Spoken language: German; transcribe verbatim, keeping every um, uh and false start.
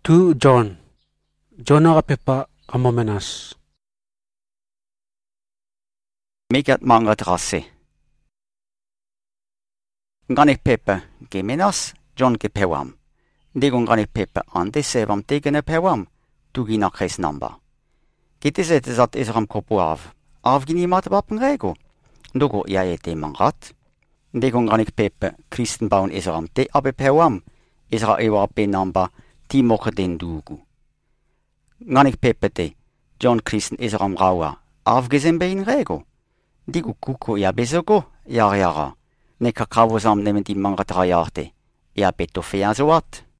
to John. John Pepa Amomenas. Mikat manga trasse. Ganik Pepe Gemenas, John Gepewam. Degun ganik Pepe ande sevam tegene pewam, tu ginakres namba. Gitiset zat isram kopu av. Avgini mat wappen rego. Dogo ja ete mangat. Degun ganik Pepe Christenbaun isram te abe pewam, isra ewa pe namba, ti moche den dugu. Ganik Pepe te, John Christen isram raua, avgesem bein rego. Digu kuko ja besogo, ja jara. Ne kakao sam nemen die manga drei Jahre. Ja, beto fea so wat.